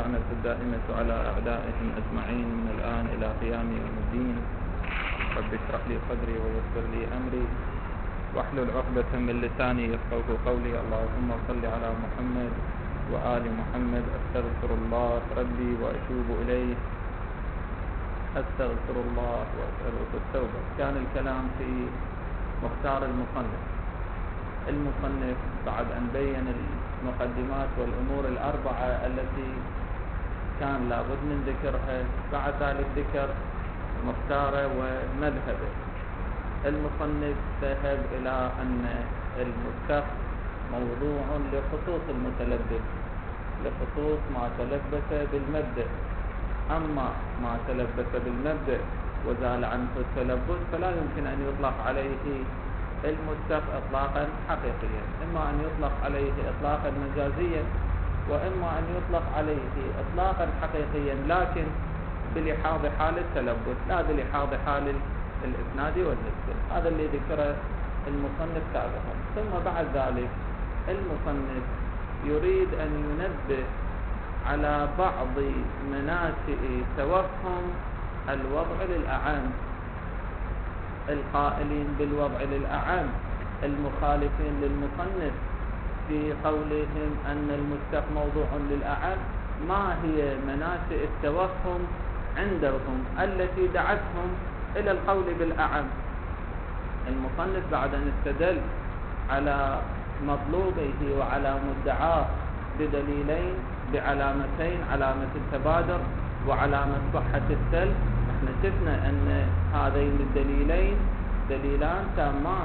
اللعنة الدائمة على أعدائهم أجمعين من الآن إلى قيام يوم الدين. رب اشرح لي صدري ويسر لي أمري واحلل عقدة من لساني يفقهوا قولي. اللهم صل على محمد وآل محمد. أستغفر الله ربي وأتوب إليه، أستغفر الله وأسأله التوبة. كان الكلام في مختار المصنف بعد أن بين المقدمات والأمور الأربعة التي كان لابد من ذكرها، بعد ذلك ذكر مختاره ومذهبه. المصنف ذهب إلى أن المستخ موضوع لخصوص المتلبس، لخصوص ما تلبس بالمبدأ. أما ما تلبس بالمبدأ وزال عنه التلبس فلا يمكن أن يطلق عليه المستخ إطلاقا حقيقيا، إما أن يطلق عليه إطلاقا مجازيا، وإما أن يطلق عليه إطلاقا حقيقيا لكن بلحاظ حال التلبس لا بلحاظ حال الإسناد والنسبة. هذا اللي ذكره المصنف سابقا. ثم بعد ذلك المصنف يريد أن ينبه على بعض مناشئ توهم الوضع للأعم، القائلين بالوضع للأعم المخالفين للمصنف في قولهم أن المستخ موضوع للأعم. ما هي مناشئ التوهم عندهم التي دعتهم إلى القول بالأعم؟ المصنف بعد أن استدل على مطلوبه وعلى مدعاه بدليلين، بعلامتين، علامة التبادر وعلامة صحة السلب. احنا شفنا أن هذين الدليلين دليلان تامان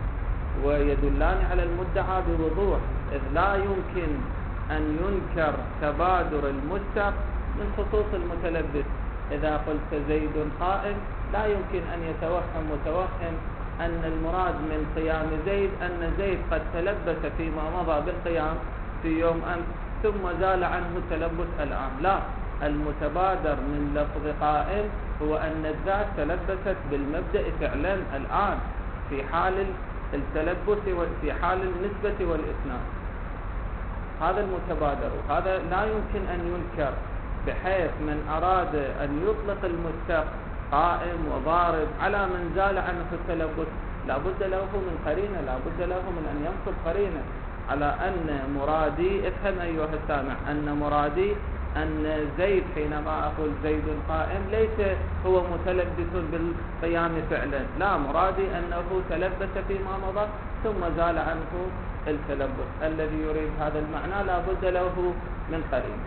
ويدلان على المدعى بوضوح، إذ لا يمكن أن ينكر تبادر المستخ من خصوص المتلبس. إذا قلت زيد قائم لا يمكن أن يتوهم متوهم أن المراد من قيام زيد أن زيد قد تلبس فيما مضى بالقيام في يوم أمس ثم زال عنه التلبس الآن. لا، المتبادر من لفظ قائم هو أن الذات تلبست بالمبدأ فعلا الآن في حال التلبس وفي حال النسبة والإسناد. هذا المتبادر، وهذا لا يمكن أن ينكر، بحيث من أراد أن يطلق المستخ قائم وضارب على من زال عنه التلبس لا بد له من قرينة، لا بد له من أن ينصب قرينة على أن مرادي، افهم أيها السامع، أن مرادي أن زيد حينما أقول زيد قائم ليس هو متلبس بالقيام فعلا، لا، مرادي أنه تلبس فيما مضى ثم زال عنه التلبس. الذي يريد هذا المعنى لا بد له من قرينة.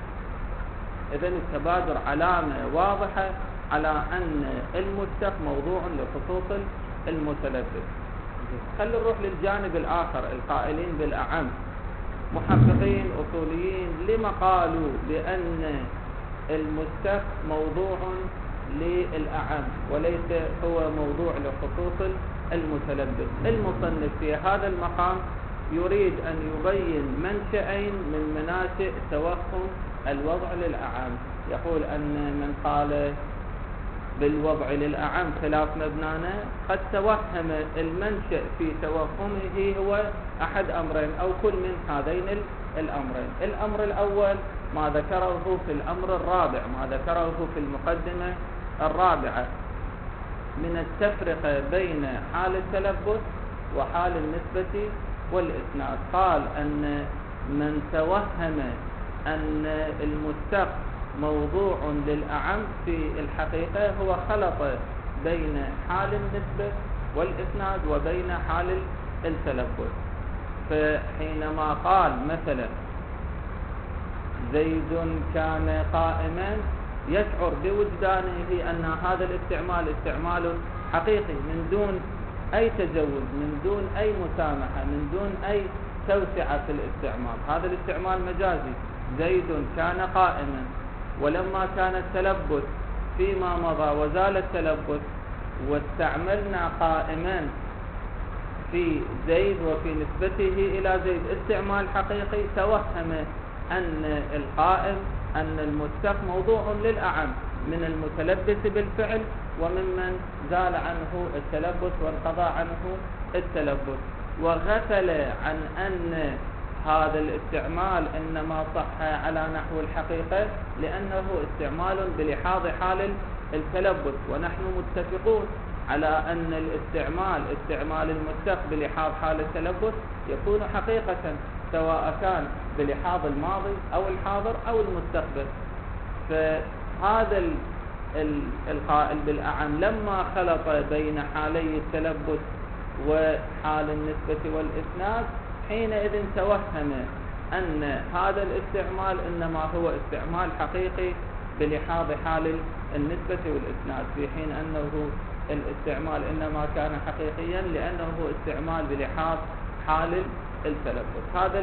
إذن التبادر علامة واضحة على أن المستخ موضوع لخصوص المتلبس. خلينا نروح للجانب الآخر، القائلين بالأعم، محققين أصوليين، لما قالوا بأن المستخ موضوع للأعم وليس هو موضوع لخصوص المتلبس؟ المصنف في هذا المقام يريد أن يبين منشأين من مناشئ توهم الوضع للأعم. يقول أن من قال بالوضع للأعم خلاف مبنانا قد توهم المنشأ في توهمه هو أحد أمرين أو كل من هذين الأمرين. الأمر الأول ما ذكره في الأمر الرابع، ما ذكره في المقدمة الرابعة من التفرقة بين حال التلبس وحال النسبة والإسناد. قال أن من توهم أن المستخ موضوع للأعم في الحقيقة هو خلط بين حال النسبة والإسناد وبين حال التلبس. فحينما قال مثلا زيد كان قائما يشعر بوجدانه أن هذا الاستعمال استعمال حقيقي من دون أي تجوز، من دون أي مسامحة، من دون أي توسعة في الاستعمال. هذا الاستعمال مجازي. زيد كان قائما، ولما كان التلبس فيما مضى وزال التلبس واستعملنا قائما في زيد وفي نسبته إلى زيد استعمال حقيقي، توهم أن القائم أن المستخ موضوع للأعم من المتلبس بالفعل وممن زال عنه التلبس وانقضى عنه التلبس، وغفل عن أن هذا الاستعمال إنما صح على نحو الحقيقة لأنه استعمال بلحاظ حال التلبس، ونحن متفقون على أن استعمال المستق بلحاظ حال التلبس يكون حقيقة سواء كان بلحاظ الماضي أو الحاضر أو المستقبل. فهذا القائل بالأعم لما خلط بين حالي التلبس وحال النسبة والإسناد حينئذ توهم أن هذا الاستعمال إنما هو استعمال حقيقي بلحاظ حال النسبة والإسناد، في حين أنه الاستعمال إنما كان حقيقيا لأنه هو استعمال بلحاظ حال التلبس. هذا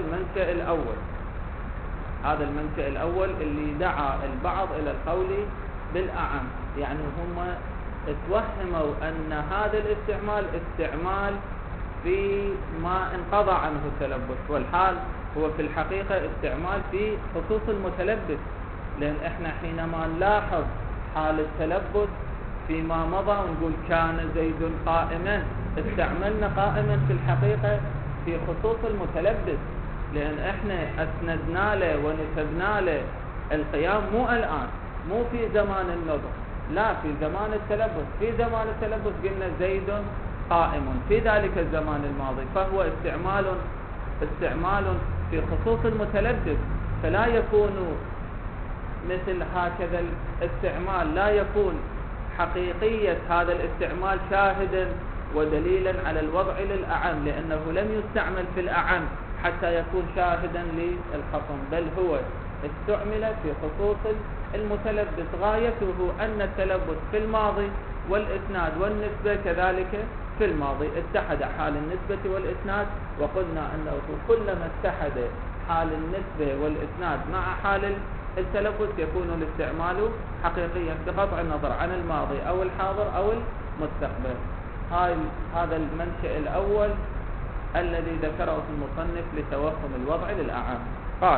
المنشأ الأول اللي دعا البعض إلى القول بالأعم، يعني هم اتوهموا أن هذا الاستعمال استعمال في ما انقضى عنه التلبس، والحال هو في الحقيقة استعمال في خصوص المتلبس، لأن احنا حينما نلاحظ حال التلبس فيما مضى ونقول كان زيد قائما، استعملنا قائما في الحقيقة في خصوص المتلبس، لأن احنا أسندنا له ونسبنا له القيام مو الآن، مو في زمان النظر، لا في زمان التلبس. في زمان التلبس قلنا زيد قائم في ذلك الزمان الماضي، فهو استعمال في خصوص المتلبس، فلا يكون مثل هكذا الاستعمال، لا يكون حقيقية هذا الاستعمال شاهدا ودليلا على الوضع للأعم، لأنه لم يستعمل في الأعم حتى يكون شاهدا للخصم، بل هو استعمل في خصوص المتلبس. غايته أن التلبس في الماضي والإسناد والنسبة كذلك في الماضي اتحد حال النسبة والإسناد، وقلنا أنه كلما اتحد حال النسبة والإسناد مع حال التلبس يكون الاستعمال حقيقيا بقطع النظر عن الماضي أو الحاضر أو المستقبل. هذا المنشأ الأول الذي ذكره المصنف لتوهم الوضع للأعم. قال: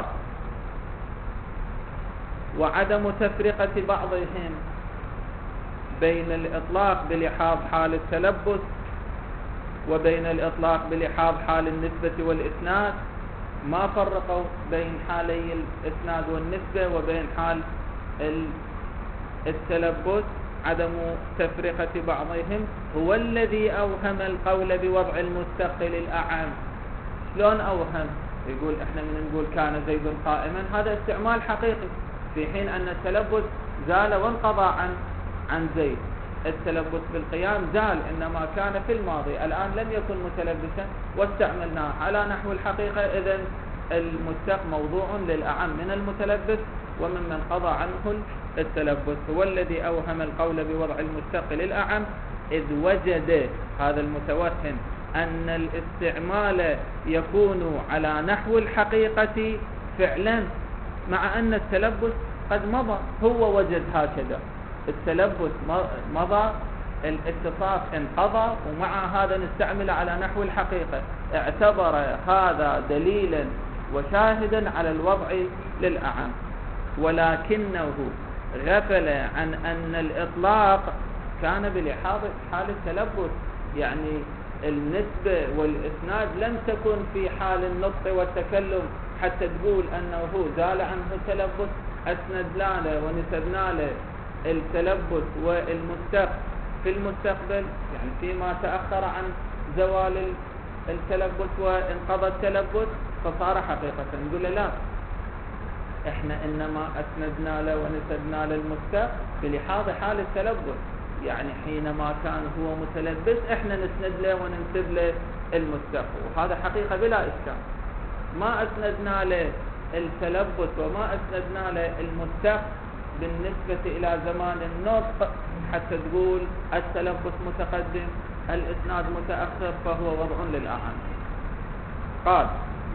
وعدم تفرقة بعضهم بين الإطلاق بلحاظ حال التلبس وبين الإطلاق بلحاظ حال النسبة والإسناد، ما فرقوا بين حالي الإسناد والنسبة وبين حال التلبس. عدم تفرقة بعضهم هو الذي أوهم القول بوضع المستقل الأعم. شلون أوهم؟ يقول إحنا من نقول كان زيد قائما، هذا استعمال حقيقي، في حين أن التلبس زال وانقضى عن زيد. التلبس بالقيام زال، إنما كان في الماضي، الآن لم يكن متلبسا واستعملناه على نحو الحقيقة. إذن المستق موضوع للأعم من المتلبس وممن قضى عنه التلبس. هو الذي أوهم القول بوضع المستقل الأعم إذ وجد هذا المتوهم أن الاستعمال يكون على نحو الحقيقة فعلا، مع أن التلبس قد مضى. هو وجد هكذا التلبس مضى، الاتصاف انقضى، ومع هذا نستعمل على نحو الحقيقة. اعتبر هذا دليلا وشاهدا على الوضع للأعم، ولكنه غفل عن أن الإطلاق كان بلحاظ حال التلبس، يعني النسبة والإسناد لم تكن في حال النطق والتكلم حتى تقول أنه زال عنه التلبس، أسندنا له ونسبنا له التلبس والمستق في المستقبل، يعني فيما تأخر عن زوال التلبس وانقضى التلبس فصار حقيقة. نقول له لا، احنا انما اسندنا له ونسبنا له المستق بلحاظ حال التلبس، يعني حينما كان هو متلبس احنا نسند له وننسب له المستق، وهذا حقيقة بلا إشكال. ما اسندنا له التلبس وما اسندنا له المستق بالنسبة إلى زمان النطق حتى تقول التلبس متقدم الإسناد متأخر، فهو وضع للأعم. قال: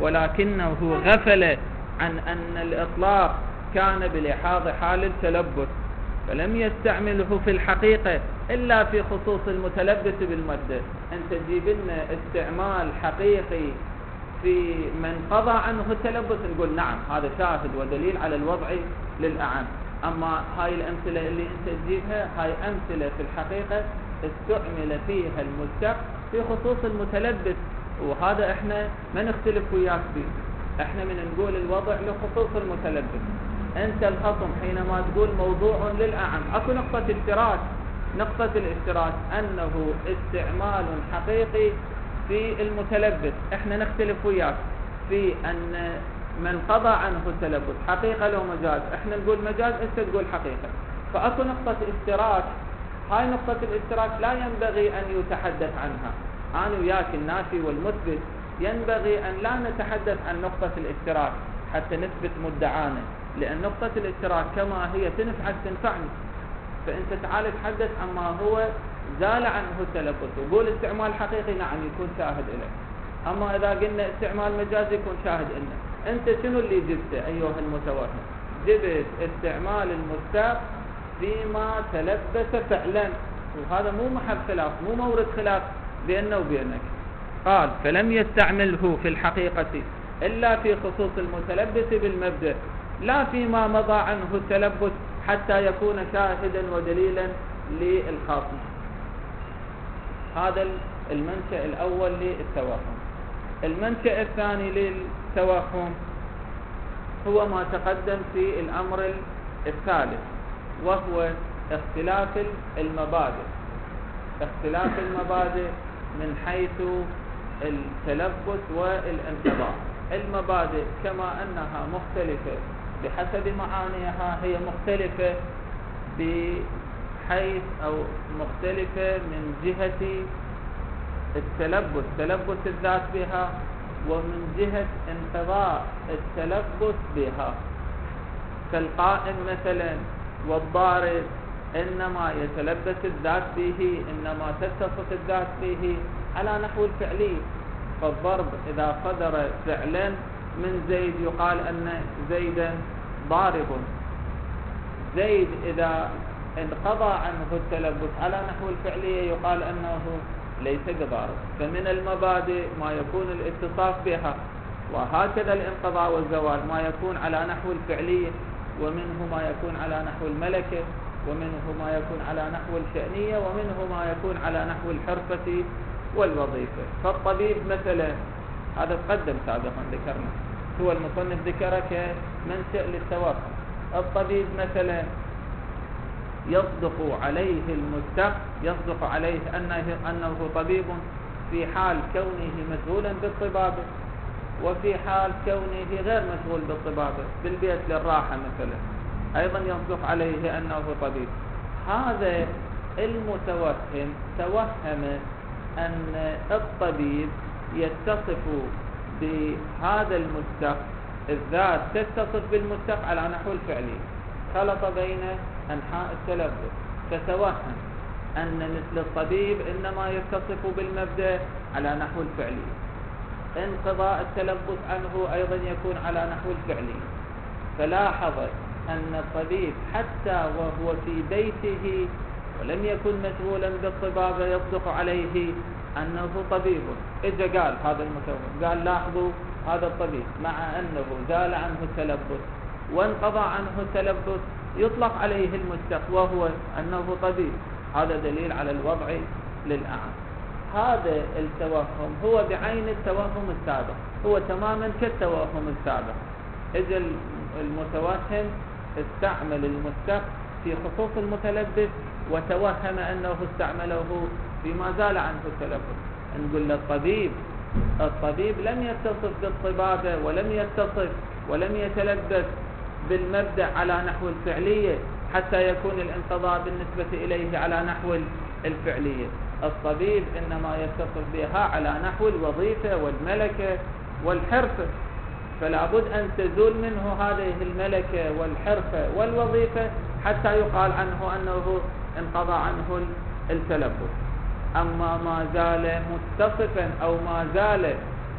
ولكنه غفل عن أن الإطلاق كان بلحاظ حال التلبس، فلم يستعمله في الحقيقة إلا في خصوص المتلبس بالمادة. أنت تجيب لنا استعمال حقيقي في من قضى عنه التلبس، نقول نعم هذا شاهد ودليل على الوضع للأعم. أما هاي الأمثلة اللي أنت تجيبها هاي أمثلة في الحقيقة استعمل فيها المستق في خصوص المتلبس، وهذا احنا ما نختلف وياك به. احنا من نقول الوضع لخصوص المتلبس. انت الخصم حينما تقول موضوع للأعم، اكو نقطة اشتراك. نقطة الاشتراك انه استعمال حقيقي في المتلبس. احنا نختلف وياك في ان من قضى عنه التلبس حقيقة لو مجاز، احنا نقول مجاز، انت تقول حقيقة. فاكو نقطة اشتراك. هاي نقطة الاشتراك لا ينبغي ان يتحدث عنها. انا وياك النافي والمثبت ينبغي ان لا نتحدث عن نقطة الاشتراك حتى نثبت مدعانا، لان نقطة الاشتراك كما هي تنفعك تنفعني. فانت تعال تحدث عما هو زال عنه التلبس، وقول استعمال حقيقي نعم يكون شاهد له. اما اذا قلنا استعمال مجازي يكون شاهد لنا. انت شنو اللي جبته ايها المتوهم؟ جبت استعمال المستاق فيما تلبس فعلا، وهذا مو محل خلاف، مو مورد خلاف بيننا وبينك. قال فلم يستعمله في الحقيقة إلا في خصوص المتلبس بالمبدأ، لا فيما مضى عنه التلبس حتى يكون شاهدا ودليلا للخاصم. هذا المنشأ الأول للتوهم. المنشأ الثاني للتوهم هو ما تقدم في الأمر الثالث، وهو اختلاف المبادئ. اختلاف المبادئ من حيث التلبس والانقضاء. المبادئ كما أنها مختلفة بحسب معانيها، هي مختلفة بحيث أو مختلفة من جهة التلبس، تلبس الذات بها، ومن جهة انقضاء التلبس بها. كالقائم مثلا والضارب إنما يتلبس الذات به، إنما تتصف الذات به على نحو الفعلي. فالضرب إذا صدر فعلا من زيد يقال أن زيدا ضارب. زيد إذا انقضى عنه التلبس على نحو الفعلية يقال أنه ليس بضارب. فمن المبادئ ما يكون الاتصاف بها، وهكذا الانقضاء والزوال ما يكون على نحو الفعلية، ومنه ما يكون على نحو الملكة، ومنه ما يكون على نحو الشأنية، ومنه ما يكون على نحو الحرفة والوظيفة. فالطبيب مثلا، هذا تقدم سابقا ذكرنا، هو المصنف ذكره كمنشأ للتوهم. الطبيب مثلا يصدق عليه المستق، يصدق عليه أنه طبيب في حال كونه مشغولا بالطبابة، وفي حال كونه غير مشغول بالطبابة بالبيت للراحة مثلا أيضا يصدق عليه أنه طبيب. هذا المتوهم توهم أن الطبيب يتصف بهذا المستق، الذات تتصف بالمستق على نحو الفعلي، خلط بين أنحاء التلبس، فتوهم أن مثل الطبيب إنما يتصف بالمبدأ على نحو الفعلي، انقضاء التلبس عنه أيضا يكون على نحو الفعلي. فلاحظ أن الطبيب حتى وهو في بيته ولم يكن مشغولا بالطبابة يصدق عليه أنه طبيب. إذا قال هذا المتوهم، قال لاحظوا هذا الطبيب مع أنه زال عنه التلبس وانقضى عنه التلبس يطلق عليه المستق وهو أنه طبيب. هذا دليل على الوضع للأعم. هذا التوهم هو بعين التوهم السابق، هو تماما كالتوهم السابق. إذا المتوهم استعمل المستق في خصوص المتلبس وتوهم أنه استعمله فيما زال عنه التلبس. نقول الطبيب لم يتصف بالطبابة ولم يتصف ولم يتلبس بالمبدأ على نحو الفعلية حتى يكون الانقضاء بالنسبة إليه على نحو الفعلية. الطبيب إنما يتصف بها على نحو الوظيفة والملكة والحرفة، فلا بد أن تزول منه هذه الملكة والحرفة والوظيفة حتى يقال عنه أنه انقضى عنه التلبس. أما ما زال متصفا أو ما زال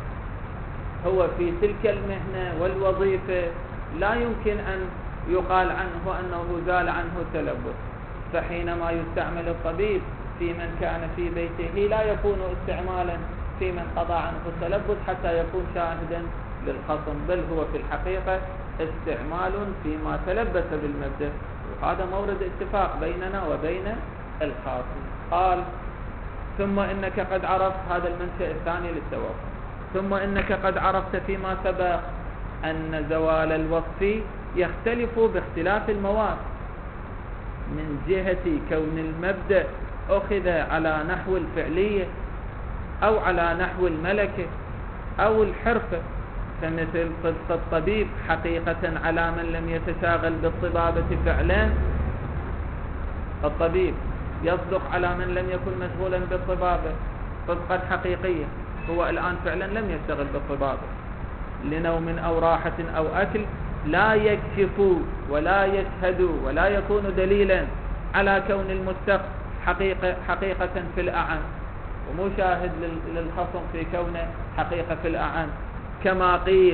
هو في تلك المهنة والوظيفة لا يمكن أن يقال عنه أنه زال عنه التلبس. فحينما يستعمل الطبيب في من كان في بيته لا يكون استعمالا في من قضى عنه التلبس حتى يكون شاهدا للخصم، بل هو في الحقيقة استعمال فيما تلبس بالمبدأ. وهذا مورد اتفاق بيننا وبين الخاصم. قال ثم إنك قد عرفت، هذا المنشأ الثاني للتوهم، ثم إنك قد عرفت فيما سبق أن زوال الوصف يختلف باختلاف المواد، من جهة كون المبدأ أخذ على نحو الفعلية أو على نحو الملكة أو الحرفة، فمثل صدق الطبيب حقيقة على من لم يتشاغل بالطبابة فعلا. الطبيب يصدق على من لم يكن مشغولا بالطبابة صدقا حقيقيا، هو الآن فعلا لم يشتغل بالطبابة لنوم أو راحة أو أكل، لا يكشف ولا يشهد ولا يكون دليلا على كون المستق حقيقة في الأعم، ومو شاهد للخصم في كونه حقيقة في الأعم كما قيل.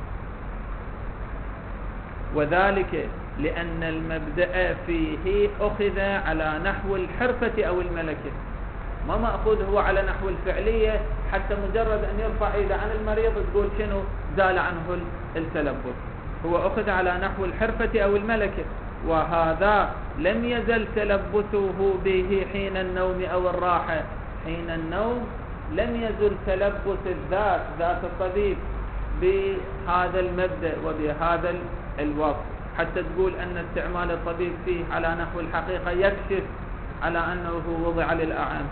وذلك لأن المبدأ فيه أخذ على نحو الحرفة أو الملكة، ما مأخوذ هو على نحو الفعلية حتى مجرد أن يرفع إيده عن المريض تقول شنو زال عنه التلبس، هو أخذ على نحو الحرفة أو الملكة، وهذا لم يزل تلبسه به حين النوم أو الراحة. حين النوم لم يزل تلبس الذات ذات الطبيب بهذا المبدأ وبهذا الوصف، حتى تقول أن استعمال الطبيب فيه على نحو الحقيقة يكشف على أنه وضع للأعم،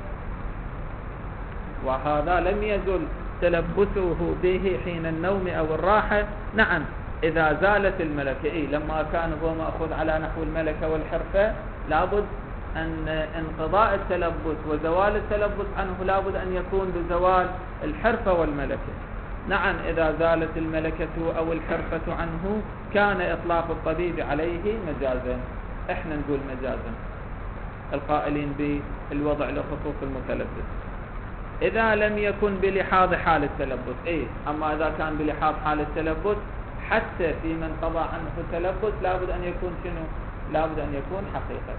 وهذا لم يزل تلبسه به حين النوم أو الراحة. نعم إذا زالت الملكة، لما كان هو مأخذ على نحو الملكة والحرفة لابد أن انقضاء التلبس وزوال التلبس عنه لابد أن يكون بزوال الحرفة والملكة. نعم إذا زالت الملكة أو الحرفة عنه كان إطلاق الطبيب عليه مجازا، إحنا نقول مجازا القائلين بالوضع لخصوص المتلبس إذا لم يكن بلحاظ حال التلبس. أما إذا كان بلحاظ حال التلبس حتى في من قضى عنه التلبس لابد أن يكون شنو؟ لابد أن يكون حقيقة.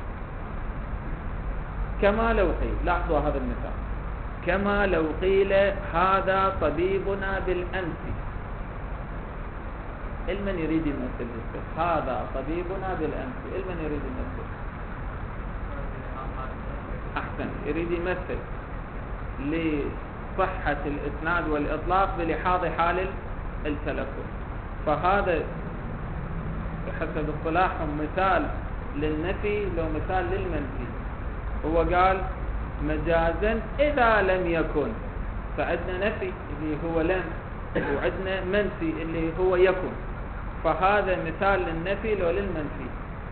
كما لو قيل، لاحظوا هذا المثال، كما لو قيل هذا طبيبنا بالأمس. المن يريد يمثل هذا طبيبنا بالأمس؟ المن يريد يمثل؟ أحسن، يريد يمثل لصحة الإسناد والإطلاق بلحاظ حال التلفظ، فهذا حسب اصطلاحهم مثال للنفي لو مثال للمنفي. هو قال مجازا إذا لم يكن، فعندنا نفي اللي هو لم، وعندنا منفي اللي هو يكن، فهذا مثال للنفي لو للمنفي.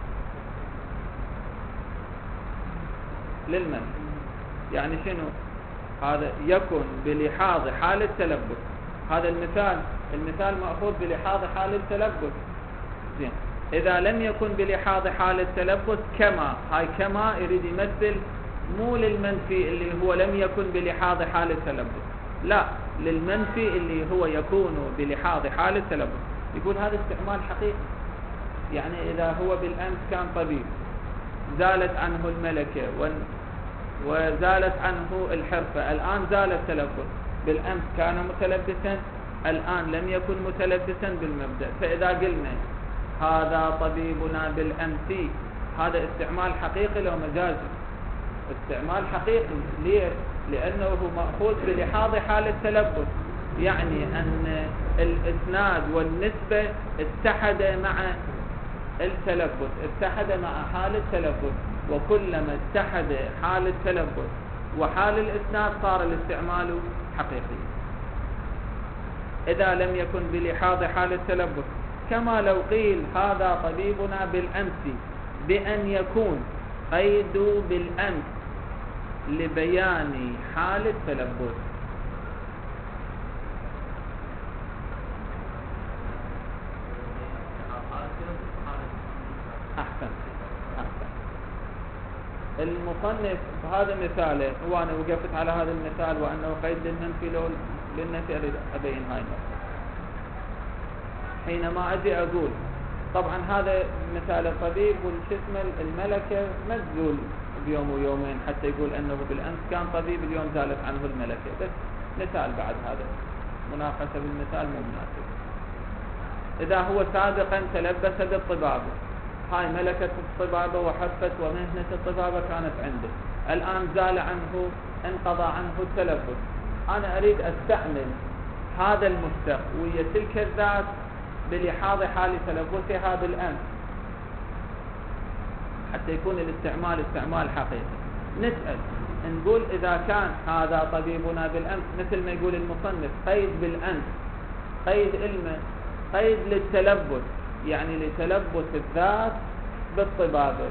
للمنفي يعني شنو؟ هذا يكن بلحاظ حال التلبس، هذا المثال مأخوذ بلحاظ حال التلبس. زين، إذا لم يكن بلحاظ حال التلبس كما، هاي كما يريد يمثل مو للمنفي اللي هو لم يكن بلحاظ حال التلبس، لا للمنفي اللي هو يكون بلحاظ حال التلبس. يقول هذا استعمال حقيقي، يعني إذا هو بالأمس كان طبيب زالت عنه الملكة وزالت عنه الحرفة، الآن زال التلبس، بالأمس كان متلبسا الآن لم يكن متلبسا بالمبدأ، فإذا قلنا هذا طبيبنا بالأمس هذا استعمال حقيقي لو مجازي؟ استعمال حقيقي. ليه؟ لأنه مأخوذ بلحاظ حال التلبس، يعني أن الإسناد والنسبة اتحد مع التلبس، اتحد مع حال التلبس، وكلما اتحد حال التلبس وحال الإسناد صار الاستعمال حقيقي. إذا لم يكن بلحاظ حال التلبس كما لو قيل هذا طبيبنا بالأمس، بأن يكون قيد بالأمس لبيان حال التلبس. أحسن. المصنف هذا مثاله، وأنا وقفت على هذا المثال وأنه قيد للمنفي لو للنفي أبين هاي النقطة. حينما أجي أقول طبعا هذا مثال الطبيب والجسم الملكة مجزول بيوم ويومين حتى يقول أنه بالأمس كان طبيب اليوم زالت عنه الملكة، بس مثال بعد هذا مناقشة بالمثال مو مناسب. إذا هو سابقا تلبس بالطبابة، هاي ملكة الطبابة وحفت ومهنة الطبابة كانت عنده، الآن زال عنه انقضى عنه التلبس، أنا أريد أستعمل هذا المشتق ويا تلك الذات بلحاظ حال تلبسها بالأمس حتى يكون الاستعمال استعمال حقيقي. نسأل نقول إذا كان هذا طبيبنا بالأمس مثل ما يقول المصنف قيد بالأمس، قيد علمه، قيد للتلبس، يعني لتلبس الذات بالطبابة.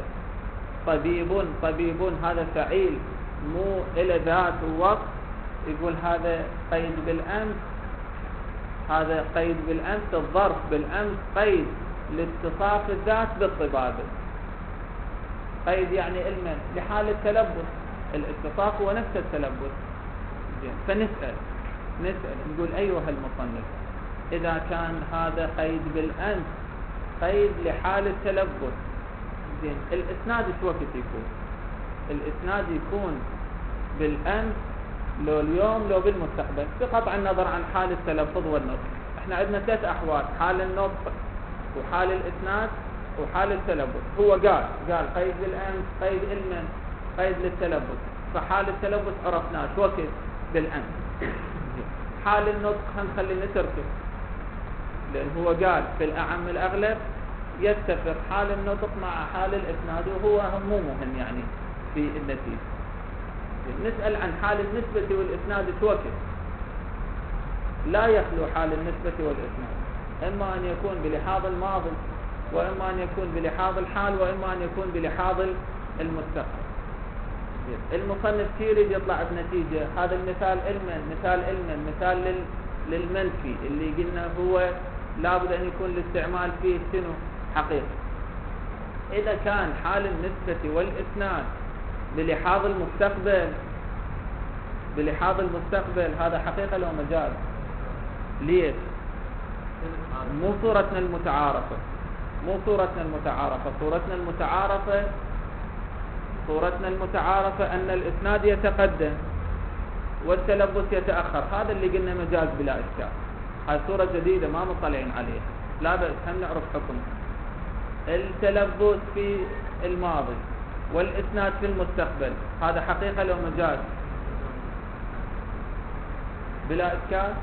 طبيب هذا فعيل مو إلى ذات ووقت، يقول هذا قيد بالأمس، هذا قيد بالأمس، الظرف بالأمس قيد لاتصاف الذات بالطبابة. قيد يعني علما لحال التلبس، الاتصاف هو نفس التلبس. فنسأل نقول أيها المصنف إذا كان هذا قيد بالأمس قيد لحال التلبس، زين الإسناد شو وقت يكون؟ الإسناد يكون بالأمس لو اليوم لو بالمستقبل بقطع النظر عن حال التلفظ والنطق. احنا عندنا 3 أحوال: حال النطق وحال الإسناد وحال التلبس. هو قال قيد بالأمس، قيد علما، قيد للتلبس. فحال التلبس عرفناه شو وقت؟ بالأمس. حال النطق هنخلي نتركه لأن هو قال في الأعم الأغلب يتفق حال النطق مع حال الإسناد وهو مو مهم يعني في النتيجة. نسأل عن حال النسبة والإسناد شو وقت؟ لا يخلو حال النسبة والإسناد، إما أن يكون بلحاظ الماضي وإما أن يكون بلحاظ الحال وإما أن يكون بلحاظ المستقبل. المصنف يريد يطلع بنتيجة. هذا المثال مثال للمنفي اللي قلنا هو لابد أن يكون الاستعمال فيه شنو؟ حقيقي. إذا كان حال النسبة والإسناد بلحاظ المستقبل هذا حقيقة لو مجاز. ليش؟ مو صورتنا المتعارفة. صورتنا المتعارفة أن الإسناد يتقدم والتلبس يتأخر. هذا اللي قلنا مجاز بلا إشكال. هاي صورة جديدة ما مطلعين عليها، لا بأس هم نعرف حكم. التلبس في الماضي والإسناد في المستقبل هذا حقيقة لو مجاز بلا إشكال،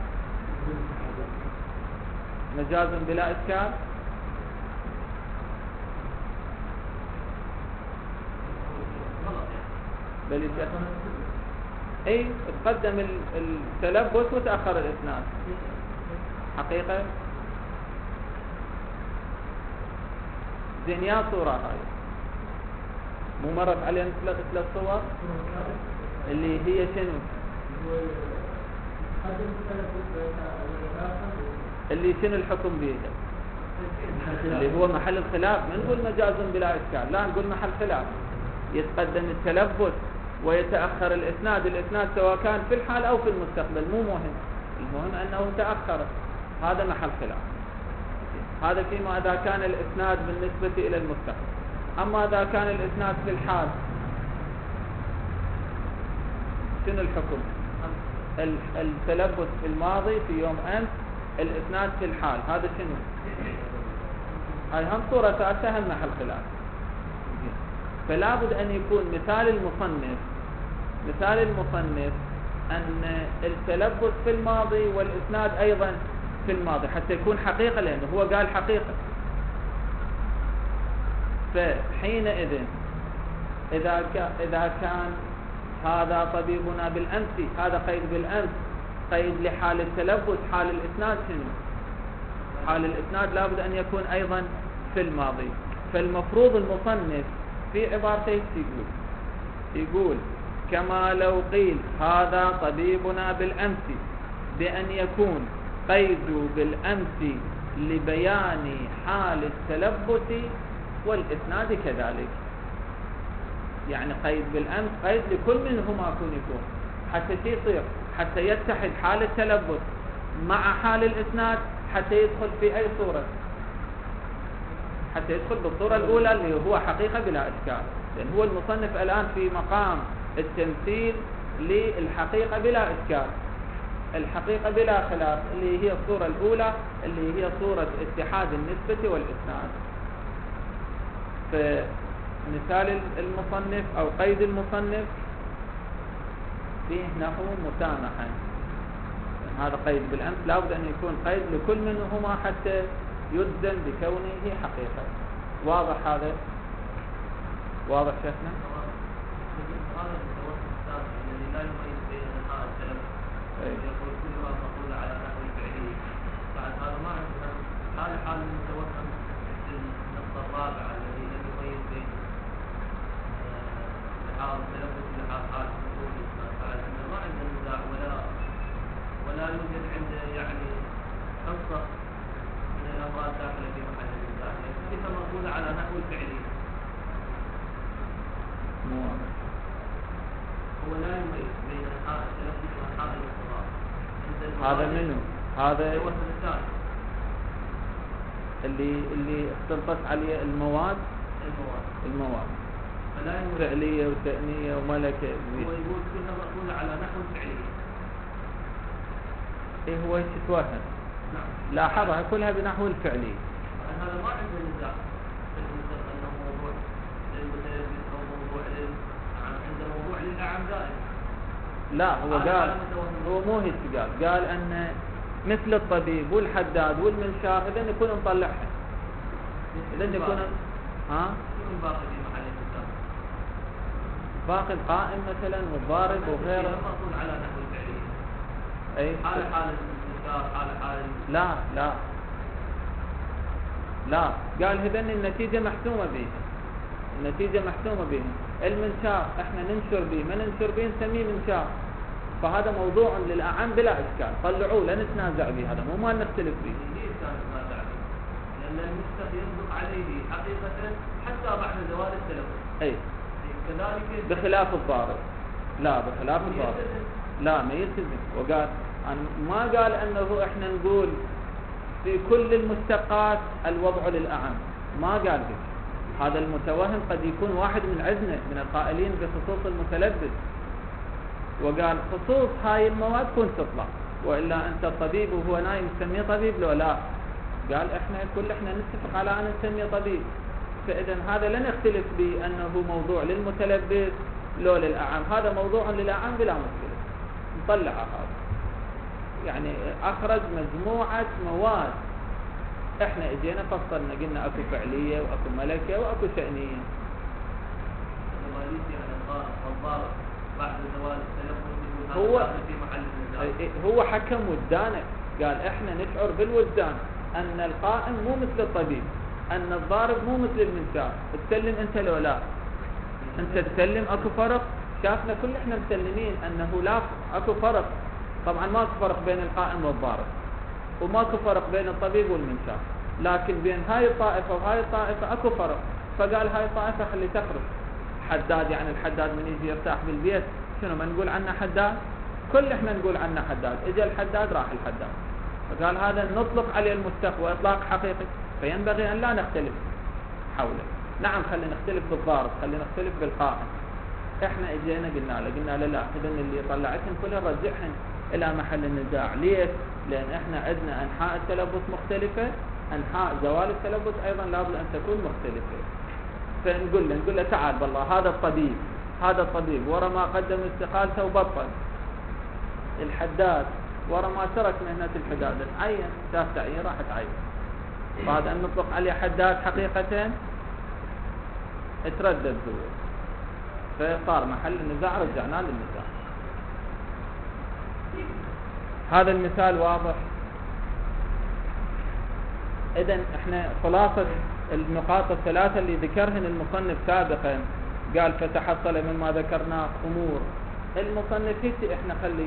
مجاز بلا إشكال. بل اي تقدم التلبس وتأخر الإسناد حقيقة. زين يا صورة هاي مو مرت علينا 3 صور اللي هي شنو؟ اللي شنو الحكم بيها؟ اللي هو محل الخلاف. ما نقول مجاز بلا إشكال، لا نقول محل خلاف. يتقدم التلبس ويتأخر الإسناد سواء كان في الحال أو في المستقبل مو مهم، المهم أنه تأخر. هذا محل خلاف. هذا فيما إذا كان الإسناد بالنسبة إلى المستقبل. أما إذا كان الإسناد في الحال شنو الحكم؟ التلبس في الماضي في يوم أمس، الإسناد في الحال، هذا شنو؟ هاي هم صورة ثالثة هم محل خلاف. فلا بد أن يكون مثال المصنف أن التلبس في الماضي والإسناد أيضا في الماضي حتى يكون حقيقة، لأنه هو قال حقيقة. فحينئذ إذا كان هذا طبيبنا بالأمس، هذا قيد بالأمس، قيد لحال التلبس، حال الإسناد شنو؟ حال الإسناد لابد أن يكون أيضا في الماضي. فالمفروض المصنف في عبارته يقول كما لو قيل هذا طبيبنا بالأمس بأن يكون قيد بالأمس لبيان حال التلبس والإسناد كذلك. يعني قيد بالأمس قيد لكل منهما يكون حتى يصير، حتى يتحد حال التلبس مع حال الإسناد، حتى يدخل في أي صورة، حتى يدخل بالصورة الأولى اللي هو حقيقة بلا إشكال. لأن هو المصنف الآن في مقام التمثيل للحقيقة بلا إشكال، الحقيقة بلا خلاف، اللي هي الصورة الأولى اللي هي صورة اتحاد النسبة والإسناد. فمثال المصنف أو قيد المصنف فيه نحو مسامحا، هذا قيد بالأمس، لابد أن يكون قيد لكل منهما حتى يجزم بكونه حقيقة. واضح هذا؟ واضح شيخنا؟ هذا المتوسط الثاني الذي لا يميز بين الحال السلف يقول كلها مقولة على نحو الفعلية، بعد هذا ما عندنا حال المتوهم في النقطة الرابعة الذي لم يميز بين الحال التلفظ والحال الحصول، بعد عندنا ما عندنا نزاع ولا يوجد عنده يعني حصة من الأمراض داخلة في محل النزاع، كلها مقولة على نحو الفعلية. هو لا يميز بين الحال التلفظ والحال الاضطراب. هذا منه؟ هذا الثاني اللي اختلطت عليه المواد فعلية وتأنية وملكة. هو يقول كلها مقولة على نحو الفعلية. ايه هو يتوهم. نعم. لاحظها كلها بنحو الفعلي. هذا ما عنده نزاع في المنطق انه موضوع للمتلبس او موضوع عنده موضوع للأعم دائما. لا هو قال هو مو هيك قال ان مثل الطبيب والحداد والمنشار اذا يكون نطلعها. اذا يكون باقي في محل النزاع. باقي القائم مثلا والضارب وغيره. مقول على نحو الفعلي. اي حال المنشار حال لا قال هذن النتيجة محسومة به. النتيجة محسومة به. المنشار احنا ننشر به ما ننشر به نسميه منشار، فهذا موضوع للأعم بلا إشكال، طلعوه لا نتنازع به، هذا مو ما نختلف به. لأن المشتق يصدق عليه حقيقة حتى بعد زوال التلفظ. أي كذلك بخلاف الضارب. لا بخلاف الضارب لا ما يلتزم. وقال ما قال أنه احنا نقول في كل المشتقات الوضع للأعم، ما قال به. هذا المتوهم قد يكون واحد من عندنا من القائلين بخصوص المتلبس، وقال خصوص هاي المواد كنت تطلع، وإلا أنت الطبيب وهو نايم تسميه طبيب لو لا. قال احنا نتفق على أن نسميه طبيب، فإذا هذا لا نختلف بأنه موضوع للمتلبس لو للأعم، هذا موضوع للأعم بلا مشكلة نطلع هذا. يعني أخرج مجموعة مواد، احنا اجينا فصلنا قلنا اكو فعلية واكو ملكة واكو شأنية. بعد زوال التلفظ هو حكم وجدانه، قال احنا نشعر بالوجدان ان القائم مو مثل الطبيب، ان الضارب مو مثل المنشار. تسلم انت لو لا؟ انت تسلم اكو فرق؟ شافنا كل احنا مسلمين انه لا اكو فرق. طبعا ماكو فرق بين القائم والضارب، وماكو فرق بين الطبيب والمنشار، لكن بين هاي الطائفة وهاي الطائفة اكو فرق. فقال هاي الطائفة خلي تخرج. حداد يعني الحداد من يجي يرتاح بالبيت شنو ما نقول عنه حداد؟ كل احنا نقول عنه حداد، اجى الحداد راح الحداد. فقال هذا نطلق عليه المشتق واطلاق حقيقي، فينبغي ان لا نختلف حوله. نعم خلي نختلف بالضارب، خلي نختلف بالقائم. احنا اجينا قلنا له لا، اذن اللي طلعتهم كلها رجعهم الى محل النزاع. ليش؟ لان احنا عندنا انحاء التلبس مختلفة، انحاء زوال التلبس ايضا لابد ان تكون مختلفة. فنقول له تعال بالله هذا الطبيب ورا ما قدم استقالته وبطل. الحداد ورا ما ترك مهنة الحداد عين شاف تعيين راح تعين، فهذا ان نطلق عليه حداد حقيقة اتردد هو، فصار محل النزاع رجعناه للنزاع. هذا المثال واضح. إذن احنا خلاصة النقاط الثلاثة اللي ذكرهن المصنف سابقا، قال فتحصل مما ذكرناه أمور. المصنف هيك احنا خلي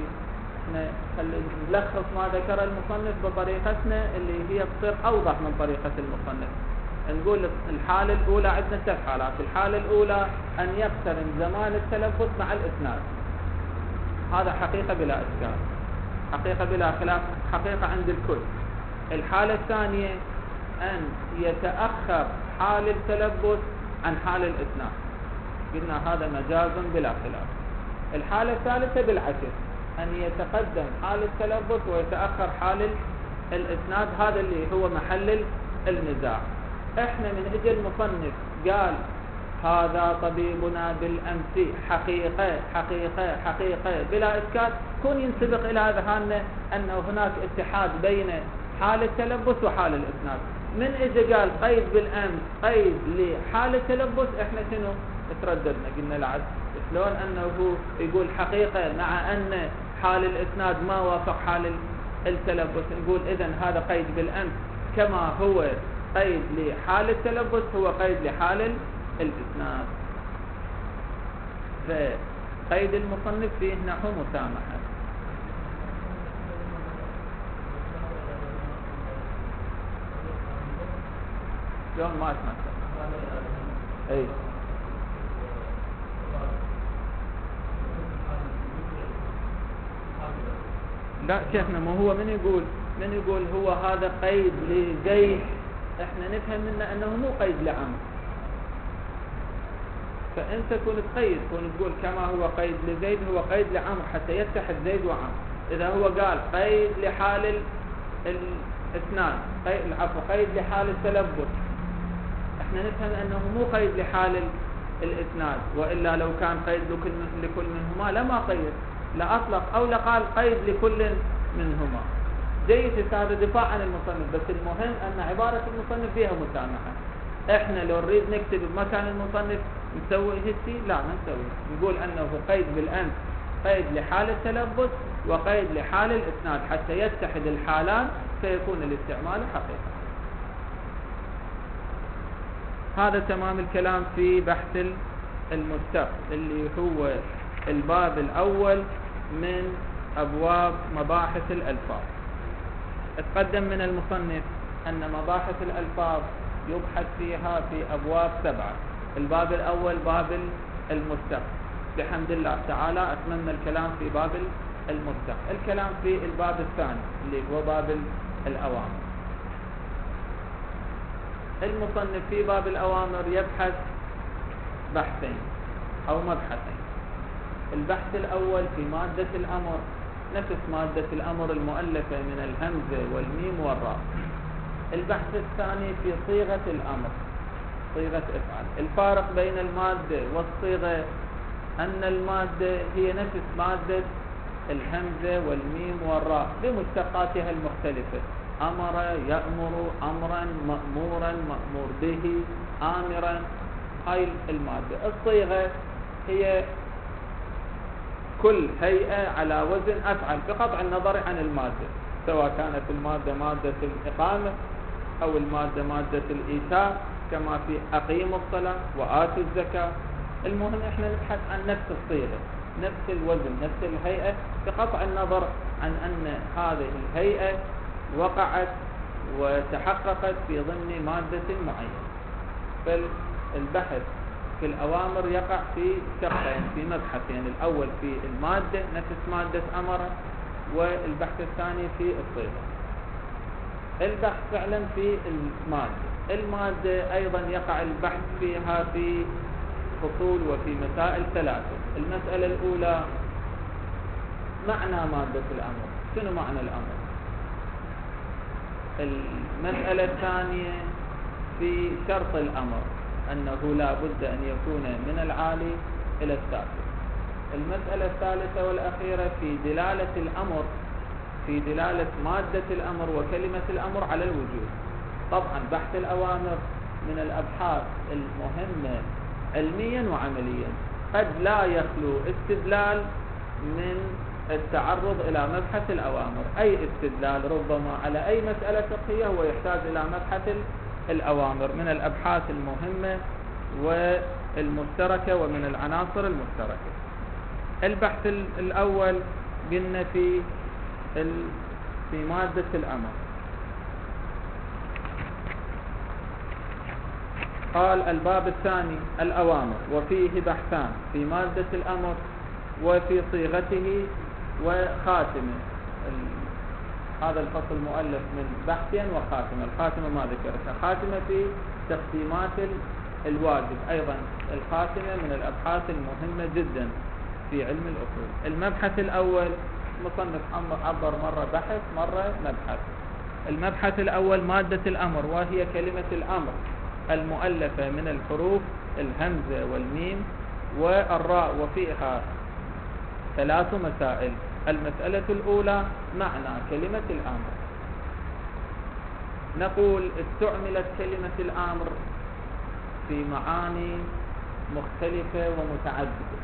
نلخص ما ذكر المصنف بطريقتنا اللي هي تصير أوضح من طريقة المصنف. نقول الحالة الأولى عندنا 3 حالات. الحالة الأولى أن يقترن زمان التلبس مع الإسناد، هذا حقيقة بلا إشكال، حقيقة بلا خلاف، حقيقة عند الكل. الحالة الثانية أن يتأخر حال التلبس عن حال الإسناد، قلنا هذا مجاز بلا خلاف. الحالة الثالثة بالعكس، أن يتقدم حال التلبس ويتأخر حال الإسناد، هذا اللي هو محل النزاع. احنا من اجل المصنف قال هذا طبيبنا بالأمس حقيقة حقيقة حقيقة بلا إشكال، كون ينسبق إلى ذهاننا أنه هناك اتحاد بين حال التلبس وحال الإسناد. من إجا قال قيد بالأمس قيد لحال التلبس، إحنا شنو ترددنا، قلنا العد شلون أنه يقول حقيقة مع أن حال الإسناد ما وافق حال التلبس، نقول إذن هذا قيد بالأمس كما هو قيد لحال التلبس هو قيد لحال الإسناد. فقيد المصنف فيه نحو مسامحة. شلون ما أسمع؟ أي لا شيخنا، ما هو من يقول هو هذا قيد لزيد، احنا نفهم منه انه مو قيد لعمر. فانت كنت تقيد، كنت تقول كما هو قيد لزيد هو قيد لعمر حتى يتحد زيد وعمر. اذا هو قال قيد لحال الاسناد، قيد لحال التلبس، احنا نفهم انه مو قيد لحال الاسناد، والا لو كان قيد لكل منهما لما قيد، لا أطلق أو لقال قيد لكل منهما. جيد هذا دفاع عن المصنف، بس المهم أن عبارة المصنف فيها مسامحة. إحنا لو نريد نكتب بمكان المصنف نسوي هسي، لا ما نسوي، نقول أنه قيد بالأمس قيد لحال التلبس وقيد لحال الإسناد حتى يتحد الحالان فيكون الاستعمال حقيقة. هذا تمام الكلام في بحث المستق اللي هو الباب الأول من أبواب مباحث الألفاظ. اتقدم من المصنف أن مباحث الألفاظ يبحث فيها في أبواب 7. الباب الأول باب المستق، بحمد الله تعالى أتممنا الكلام في باب المستق. الكلام في الباب الثاني اللي هو باب الأوامر. المصنف في باب الأوامر يبحث بحثين أو مبحثين. البحث الأول في مادة الأمر، نفس مادة الأمر المؤلفة من الهمزة والميم والراء. البحث الثاني في صيغة الأمر، صيغة افعل. الفارق بين المادة والصيغة أن المادة هي نفس مادة الهمزة والميم والراء بمشتقاتها المختلفة، أمر يأمر، أمرا مأمورا، مأمور به، آمرا، هاي المادة. الصيغة هي كل هيئة على وزن أفعل بقطع النظر عن المادة، سواء كانت المادة مادة الإقامة أو المادة مادة الإيتاء كما في أقيموا الصلاة وآتوا الزكاة. المهم إحنا نبحث عن نفس الصيغة، نفس الوزن، نفس الهيئة بقطع النظر عن أن هذه الهيئة وقعت وتحققت في ضمن مادة معينة. فالبحث في الأوامر يقع في شقين، في مبحثين، الأول في المادة نفس مادة أمر، والبحث الثاني في الصيغة. البحث فعلا في المادة أيضا يقع البحث فيها في فصول وفي مسائل 3. المسألة الأولى معنى مادة الأمر، شنو معنى الأمر؟ المسألة الثانية في شرط الأمر، أنه لا بد أن يكون من العالي إلى السافل. المسألة الثالثة والأخيرة في دلالة الأمر، في دلالة مادة الأمر وكلمة الأمر على الوجود. طبعا بحث الأوامر من الأبحاث المهمة علميا وعمليا، قد لا يخلو استدلال من التعرض إلى مبحث الأوامر. أي استدلال ربما على أي مسألة فقهية هو يحتاج إلى مبحث الأوامر، من الأبحاث المهمة والمشتركة ومن العناصر المشتركة. البحث الأول قلنا في مادة الأمر، قال الباب الثاني الأوامر وفيه بحثان في مادة الأمر وفي صيغته وخاتمه. هذا الفصل مؤلف من بحثين وخاتمة. الخاتمة ما ذكرتها، خاتمة في تقسيمات الواجب. أيضا الخاتمة من الأبحاث المهمة جدا في علم الأصول. المبحث الأول مصنف عبر مرة بحث مرة مبحث. المبحث الأول مادة الأمر، وهي كلمة الأمر المؤلفة من الحروف الهمزة والميم والراء، وفيها 3 مسائل. المسألة الأولى معنى كلمة الأمر. نقول استعملت كلمة الأمر في معاني مختلفة ومتعددة،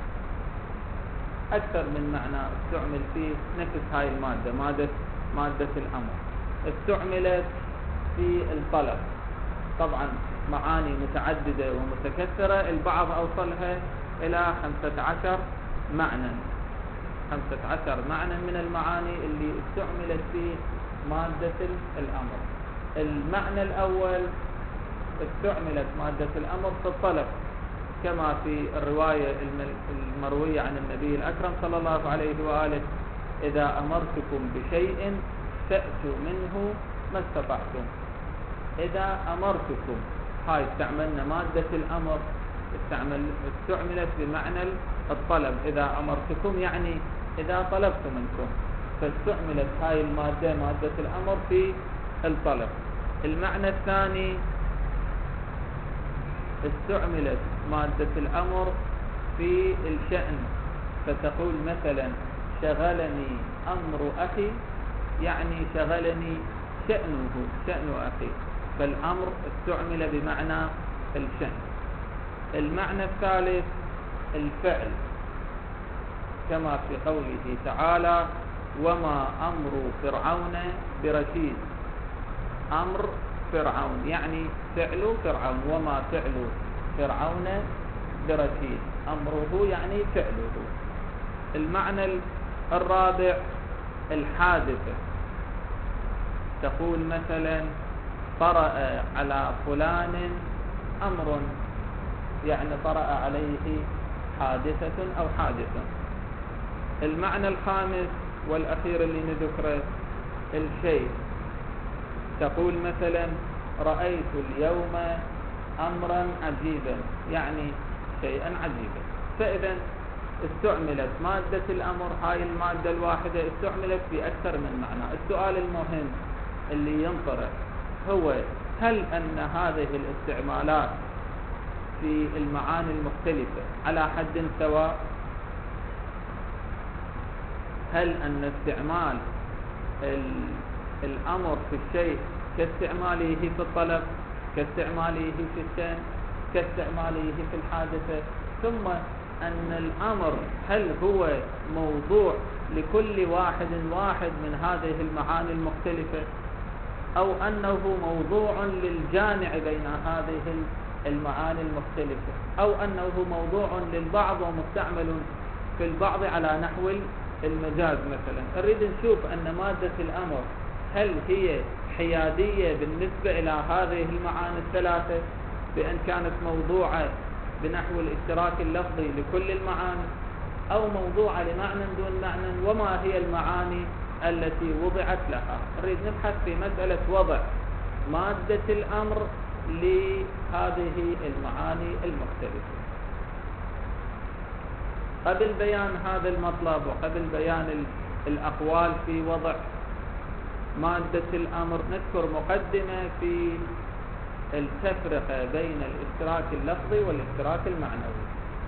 أكثر من معنى استعمل فيه نفس هاي المادة، مادة الأمر. استعملت في الطلب، طبعا معاني متعددة ومتكثرة، البعض أوصلها إلى 15 معنى، 15 معنى من المعاني اللي استعملت في مادة الأمر. المعنى الأول استعملت مادة الأمر في الطلب، كما في الرواية المروية عن النبي الأكرم صلى الله عليه وآله: إذا أمرتكم بشيء فأتوا منه ما استطعتم. إذا أمرتكم، هاي استعملنا مادة الأمر، استعملت بمعنى الطلب. إذا أمرتكم يعني إذا طلبت منكم، فاستعملت هاي المادة، مادة الأمر، في الطلب. المعنى الثاني استعملت مادة الأمر في الشأن، فتقول مثلا: شغلني أمر أخي، يعني شغلني شأن أخي، فالأمر استعمل بمعنى الشأن. المعنى الثالث الفعل، كما في قوله تعالى: وما أمر فرعون برشيد. أمر فرعون يعني فعل فرعون، وما فعل فرعون برشيد، أمره يعني فعله. المعنى الرابع الحادثة، تقول مثلا: طرأ على فلان أمر، يعني طرأ عليه حادثة أو حادثة. المعنى الخامس والأخير اللي نذكره الشيء، تقول مثلا: رأيت اليوم أمرا عجيبا، يعني شيئا عجيبا. فإذا استعملت مادة الأمر، هاي المادة الواحدة استعملت في أكثر من معنى. السؤال المهم اللي ينطرح هو: هل أن هذه الاستعمالات في المعاني المختلفة على حد سواء؟ هل أن استعمال الأمر في الشيء كاستعماله في الطلب، كاستعماله في الشأن، كاستعماله في الحادثة؟ ثم أن الأمر هل هو موضوع لكل واحد من هذه المعاني المختلفة، أو أنه موضوع للجامع بين هذه المعاني المختلفة، أو أنه موضوع للبعض ومستعمل في البعض على نحو المجاز مثلا؟ نريد نشوف أن مادة الأمر هل هي حيادية بالنسبة إلى هذه المعاني الثلاثة، بأن كانت موضوعة بنحو الاشتراك اللفظي لكل المعاني، أو موضوعة لمعنى دون معنى، وما هي المعاني التي وضعت لها. نريد نبحث في مسألة وضع مادة الأمر لهذه المعاني المختلفة. قبل بيان هذا المطلب وقبل بيان الأقوال في وضع مادة الأمر، نذكر مقدمة في التفرقة بين الاشتراك اللفظي والاشتراك المعنوي.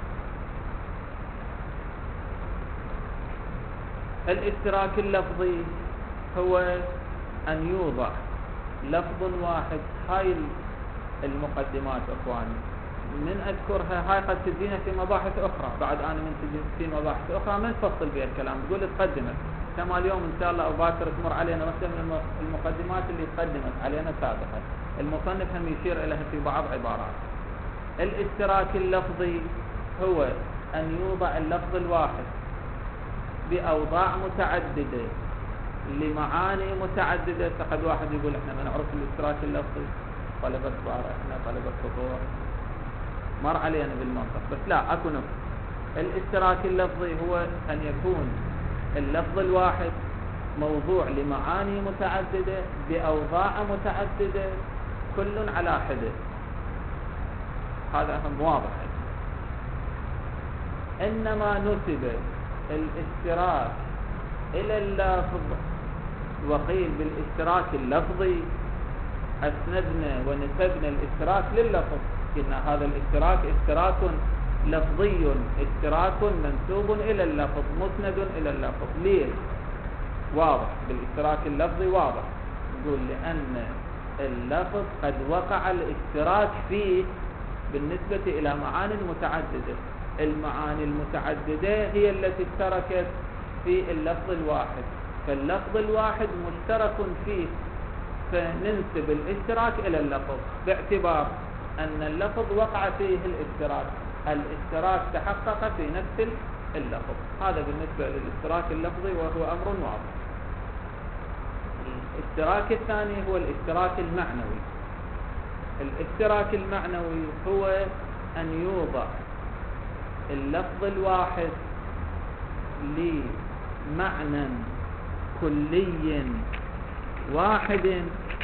الاشتراك اللفظي هو أن يوضع لفظ واحد. هاي المقدمات أخواني من أذكرها، هاي قد تجينا في مباحث أخرى، بعد أنا من تجي في مباحث أخرى ما نفصل بها الكلام، تقول تقدمت كما اليوم إن شاء الله أو باكر تمر علينا مثلا من المقدمات اللي تقدمت علينا سابقا، المصنف هم يشير إليها في بعض عبارات. الاشتراك اللفظي هو أن يوضع اللفظ الواحد بأوضاع متعددة لمعاني متعددة. فقد واحد يقول احنا ما نعرف الاشتراك اللفظي، طلبة صغار احنا طلبة سطور، مر علينا بالمنطق، بس لا اكو نفس. الاشتراك اللفظي هو أن يكون اللفظ الواحد موضوع لمعاني متعددة بأوضاع متعددة، كل على حدة. هذا هم واضح. إنما نسب الاشتراك إلى اللفظ وقيل بالاشتراك اللفظي، أسندنا ونسبنا الاشتراك لللفظ، قلنا هذا الاشتراك اشتراك لفظي اشتراك منسوب إلى اللفظ مسند إلى اللفظ. ليه؟ واضح بالاشتراك اللفظي، واضح نقول لأن اللفظ قد وقع الاشتراك فيه بالنسبة إلى معاني متعددة. المعاني المتعددة هي التي اشتركت في اللفظ الواحد، فاللفظ الواحد مشترك فيه، فننسب الاشتراك إلى اللفظ باعتبار أن اللفظ وقع فيه الاشتراك تحقق في نفس اللفظ. هذا بالنسبة للاشتراك اللفظي وهو أمر واضح. الاشتراك الثاني هو الاشتراك المعنوي. الاشتراك المعنوي هو أن يوضع اللفظ الواحد لمعنى كلي واحد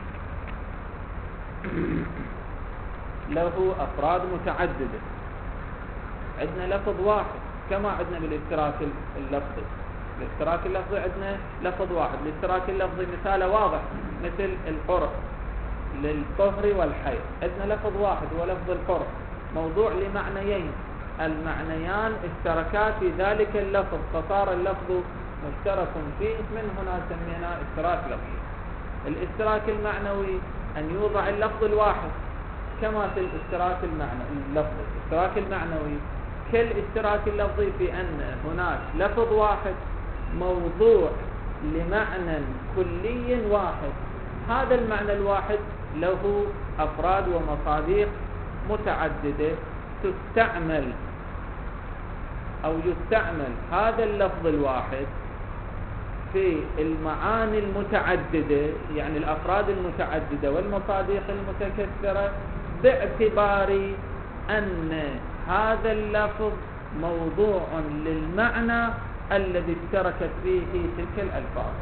له أفراد متعددة. عندنا لفظ واحد كما عندنا بالاشتراك اللفظي. الاشتراك اللفظي عندنا لفظ واحد. الاشتراك اللفظي مثاله واضح مثل القرء للطهر والحيض، عندنا لفظ واحد هو لفظ القرء موضوع لمعنيين، المعنيان اشتركا في ذلك اللفظ فصار اللفظ مشترك فيه، من هنا سمينا اشتراك لفظي. الاشتراك المعنوي أن يوضع اللفظ الواحد كما في الاشتراك اللفظي. الاشتراك المعنوي كالاشتراك اللفظي في أن هناك لفظ واحد موضوع لمعنى كلي واحد، هذا المعنى الواحد له أفراد ومصادق متعددة تستعمل أو يستعمل هذا اللفظ الواحد في المعاني المتعددة، يعني الأفراد المتعددة والمصادق المتكثرة، باعتبار أن هذا اللفظ موضوع للمعنى الذي اشتركت فيه تلك الألفاظ.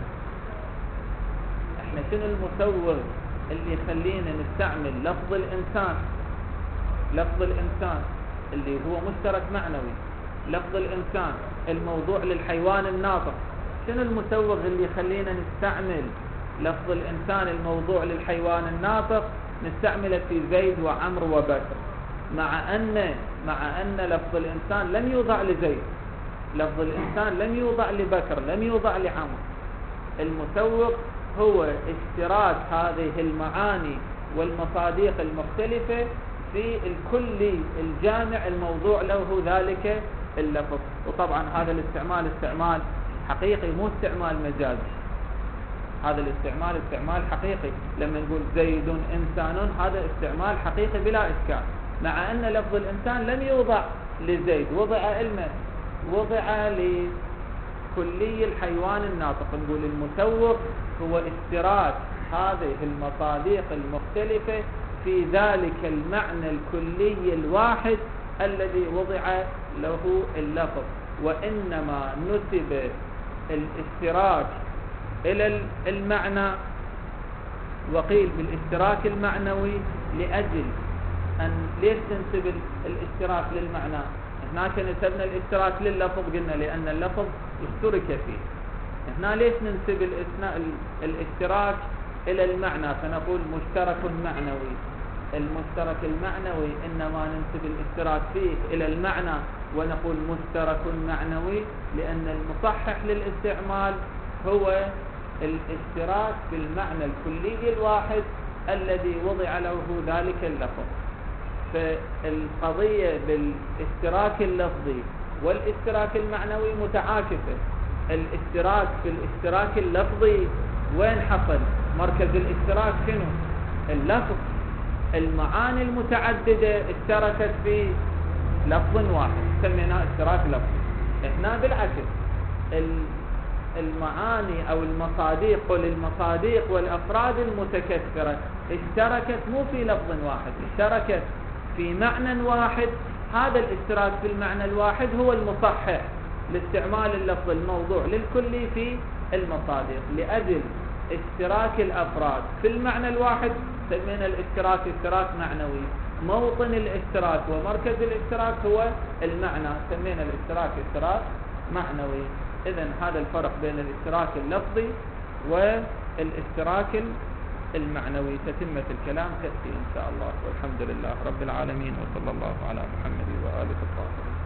احنا شنو المسوغ اللي يخلينا نستعمل لفظ الإنسان اللي هو مشترك معنوي، لفظ الإنسان الموضوع للحيوان الناطق؟ شنو المسوغ اللي يخلينا نستعمل لفظ الإنسان الموضوع للحيوان الناطق نستعمله في زيد وعمر وبكر، مع أن لفظ الإنسان لم يوضع لزيد، لفظ الإنسان لم يوضع لبكر، لم يوضع لعمر؟ المسوغ هو اشتراك هذه المعاني والمصادق المختلفة في الكل الجامع الموضوع له ذلك اللفظ. وطبعا هذا الاستعمال استعمال حقيقي مو استعمال مجازي، هذا الاستعمال استعمال حقيقي. لما نقول زيد إنسان هذا استعمال حقيقي بلا إشكال، مع أن لفظ الإنسان لم يوضع لزيد، وضع لكلي الحيوان الناطق. نقول المسوغ هو اشتراك هذه المصادق المختلفة في ذلك المعنى الكلي الواحد الذي وضع له اللفظ، وإنما نسب الاشتراك إلى المعنى وقيل بالاشتراك المعنوي لأجل أن ليش ننسب الاشتراك للمعنى؟ هناك نسبنا الاشتراك لللفظ قلنا لأن اللفظ اشترك فيه. هنا ليش ننسب الاشتراك إلى المعنى فنقول مشترك معنوي؟ المشترك المعنوي إنما ننسب الاشتراك فيه إلى المعنى ونقول مشترك معنوي لأن المصحح للاستعمال هو الاشتراك في المعنى الكلي الواحد الذي وضع له ذلك اللفظ. فالقضية بالاشتراك اللفظي والاشتراك المعنوي متعاكسة. الاشتراك في الاشتراك اللفظي وين حصل؟ مركز الاشتراك شنو؟ اللفظ. المعاني المتعددة اشتركت في لفظ واحد سميناه اشتراك لفظي. هنا بالعكس المعاني أو المصادق للمصادق والأفراد المتكثرة اشتركت مو في لفظ واحد، اشتركت في معنى واحد. هذا الاشتراك في المعنى الواحد هو المصحح لاستعمال اللفظ الموضوع للكل في المصادق. لأجل اشتراك الأفراد في المعنى الواحد سمينا الاشتراك اشتراك معنوي. موطن الاشتراك ومركز الاشتراك هو المعنى، سمينا الاشتراك اشتراك معنوي. إذن هذا الفرق بين الاشتراك اللفظي والاشتراك المعنوي تتمة الكلام تأتي إن شاء الله. والحمد لله رب العالمين، وصلى الله على محمد وآله الطاهرين.